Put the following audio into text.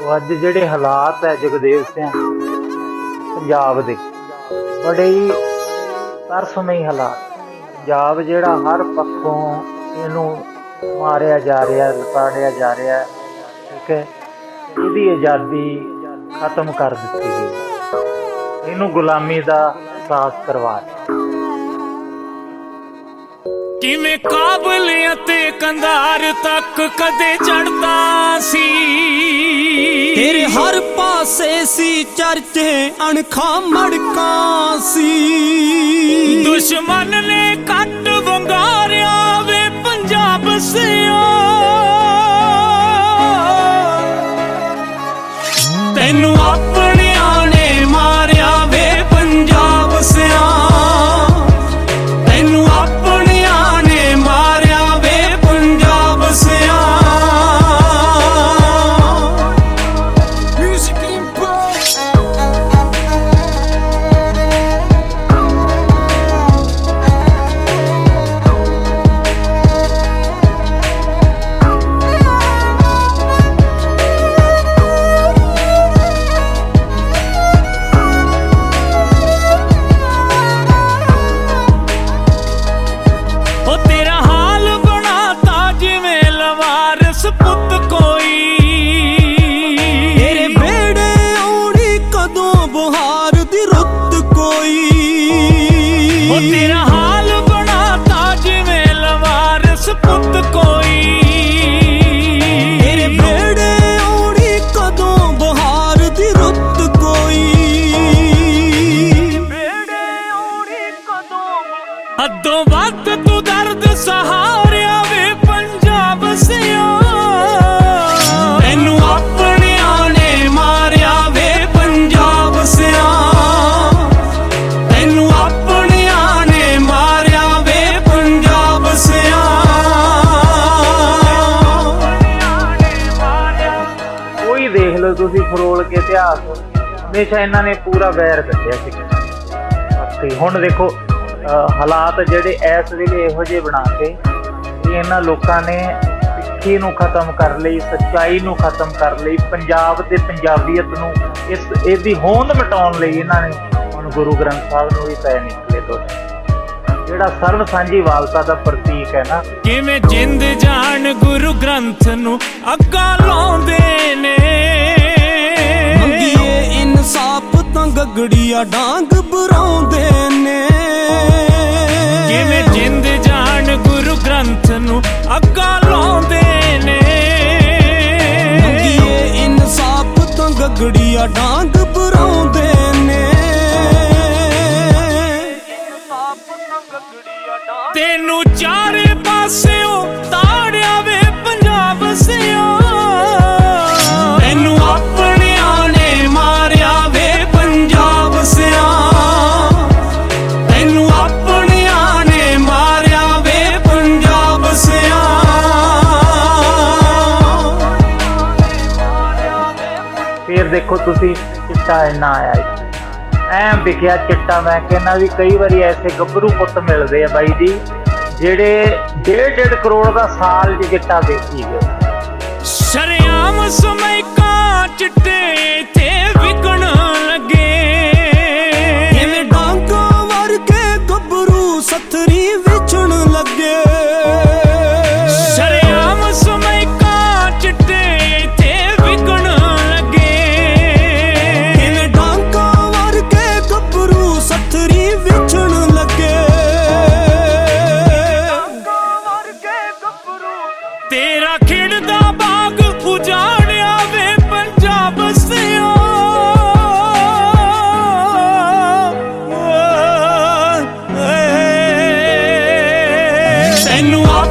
ਅੱਜ ਜਿਹੜੇ ਹਾਲਾਤ ਹੈ ਜਗਦੇਵ ਸਿੰਘ ਪੰਜਾਬ ਦੇ ਬੜੇ ਹੀ ਤਰਸਮਈ ਹਾਲਾਤ। ਪੰਜਾਬ ਜਿਹੜਾ ਹਰ ਪੱਖੋਂ ਇਹਨੂੰ ਮਾਰਿਆ ਜਾ ਰਿਹਾ, ਲਤਾੜਿਆ ਜਾ ਰਿਹਾ, ਠੀਕ ਹੈ। ਇਹਦੀ ਆਜ਼ਾਦੀ ਖਤਮ ਕਰ ਦਿੱਤੀ ਗਈ, ਇਹਨੂੰ ਗੁਲਾਮੀ ਦਾ ਅਹਿਸਾਸ ਕਰਵਾ ਦਿੱਤਾ। ਕਿਵੇਂ ਕਾਬਲ ਅਤੇ ਕੰਧਾਰ ਤੱਕ ਕਦੇ ਚੜਦਾ ਸੀ, ਤੇਰੇ ਹਰ ਪਾਸੇ ਸੀ ਚਰਚੇ ਅਣਖਾਂ ਮੜਕਾਂ ਸੀ। ਦੁਸ਼ਮਣ ਨੇ ਕੱਟ ਵੰਗਾਰਿਆ ਵੇ ਪੰਜਾਬ ਸਿਓ, ਤੈਨੂੰ ਆਪਣਿਆਂ ਨੇ ਮਾਰਿਆ ਵੇ ਪੰਜਾਬ ਸਿਆ, ਤੈਨੂੰ ਆਪਣਿਆਂ ਨੇ ਮਾਰਿਆ ਵੇ ਪੰਜਾਬ ਸਿਆ। ਤੇਰਾ ਹਾਲ ਬਣਾਤਾ ਜਿਵੇਂ ਲਵਾਰਸ ਪੁੱਤ ਕੋਈ, ਤੇਰੇ ਬੇੜੇ ਆਉਣੀ ਕਦੋਂ ਬਹਾਰ ਦੀ ਰੁੱਤ ਕੋਈ, ਬੇੜੇ ਆਉਣੀ ਕਦੋਂ। ਹੱਦੋਂ ਵੱਧ ਤੂੰ ਦਰਦ ਸਹਾਰਿਆ ਵੇ ਪੰਜਾਬ ਸਿਓ, ਤੈਨੂੰ ਆਪਣਿਆਂ ਨੇ ਮਾਰਿਆ ਵੇ ਪੰਜਾਬ ਸਿਆ, ਤੈਨੂੰ ਦੇਖ ਲਓ ਤੁਸੀਂ ਫਰੋਲ ਕੇ ਇਤਿਹਾਸ, ਹਮੇਸ਼ਾ ਇਹਨਾਂ ਨੇ ਪੂਰਾ ਵੈਰ ਕੱਢਿਆ ਸੀ। ਹੁਣ ਦੇਖੋ ਹਾਲਾਤ ਜਿਹੜੇ ਇਸ ਵੇਲੇ ਇਹੋ ਜਿਹੇ ਬਣਾ ਕੇ ਇਹਨਾਂ ਲੋਕਾਂ ਨੇ ਸਿੱਖੀ ਨੂੰ ਖਤਮ ਕਰ ਲਈ, ਸੱਚਾਈ ਨੂੰ ਖਤਮ ਕਰ ਲਈ, ਪੰਜਾਬ ਤੇ ਪੰਜਾਬੀਅਤ ਨੂੰ ਇਹਦੀ ਹੋਂਦ ਮਿਟਾਉਣ ਲਈ ਇਹਨਾਂ ਨੇ ਹੁਣ ਗੁਰੂ ਗ੍ਰੰਥ ਸਾਹਿਬ ਨੂੰ ਵੀ ਪੈ ਨਿਕਲੇ ਤੋਂ, ਜਿਹੜਾ ਸਰਬ ਸਾਂਝੀ ਵਾਲਤਾ ਦਾ ਪ੍ਰਤੀਕ ਹੈ ਨਾ। ਕਿਵੇਂ ਜਿੰਦ ਜਾਣ ਗੁਰੂ ਗ੍ਰੰਥ ਨੂੰ ਅੱਗਾ ਲਾਉਂਦੇ ਨੇ, ਮੰਗੀਏ ਇਨਸਾਫ ਤਾਂ ਗਗੜੀਆ ਡਾਂਗ ਬਰਾਉਂਦੇ ਨੇ। ਕਿਵੇਂ ਜਿੰਦ ਜਾਣ ਗੁਰੂ ਗ੍ਰੰਥ ਨੂੰ ਅੱਗਾ ਲਾਉਂਦੇ ਨੇ, ਮੰਗੀਏ ਇਨਸਾਫ ਤਾਂ ਗਗੜੀਆ ਡਾਂਗ ਬਰਾਉਂਦੇ ਨੇ। ਤੈਨੂੰ ਚਾਰੇ ਪਾਸਿਓਂ ਤਾੜਿਆ ਵੇ ਪੰਜਾਬ ਸਿਓ, ਤੈਨੂੰ ਆਪਣਿਆਂ ਨੇ ਮਾਰਿਆ ਵੇ ਪੰਜਾਬ ਸਿਆ, ਤੈਨੂੰ ਆਪਣਿਆਂ ਨੇ ਮਾਰਿਆ ਵੇ ਪੰਜਾਬ ਸਿਆ। ਫਿਰ ਦੇਖੋ ਤੁਸੀਂ ਚਿੱਟਾ ਇੰਨਾ ਆਇਆ, ਐਂ ਵਿਖਿਆ ਚਿੱਟਾ। ਮੈਂ ਕਹਿੰਦਾ ਵੀ ਕਈ ਵਾਰੀ ਐਸੇ ਗੱਭਰੂ ਪੁੱਤ ਮਿਲਦੇ ਆ ਬਾਈ ਜੀ ਜਿਹੜੇ 1.5 ਕਰੋੜ ਦਾ ਸਾਲ 'ਚ ਚਿੱਟਾ ਵੇਚੀ ਗਏ। ਸ਼ਰੇਆਮ ਸਮੈਕਾਂ ਚਿੱਟੇ ਇੱਥੇ ਵਿਕਣ ਲੱਗੇ, ਕਿਵੇਂ ਡਾਂਗਾ ਵਰਗੇ ਗੱਭਰੂ ਸੱਥਰੀ ਵੇਚਣ ਲੱਗੇ। ਸ਼ਰੇਆਮ ਸਮੈਕਾਂ ਚਿੱਟੇ ਇੱਥੇ ਵਿਕਣ ਲੱਗੇ, ਕਿਵੇਂ ਡਾਂਗਾ ਵਰਗੇ ਗੱਭਰੂ ਸੱਥਰੀ ਵੇਚਣ ਲੱਗੇ। ਤੇਰਾ ਖਿੜਦਾ ਬਾਗ ਉਜਾੜਿਆ ਵੇ ਪੰਜਾਬ ਸਿਓ, ਤੈਨੂੰ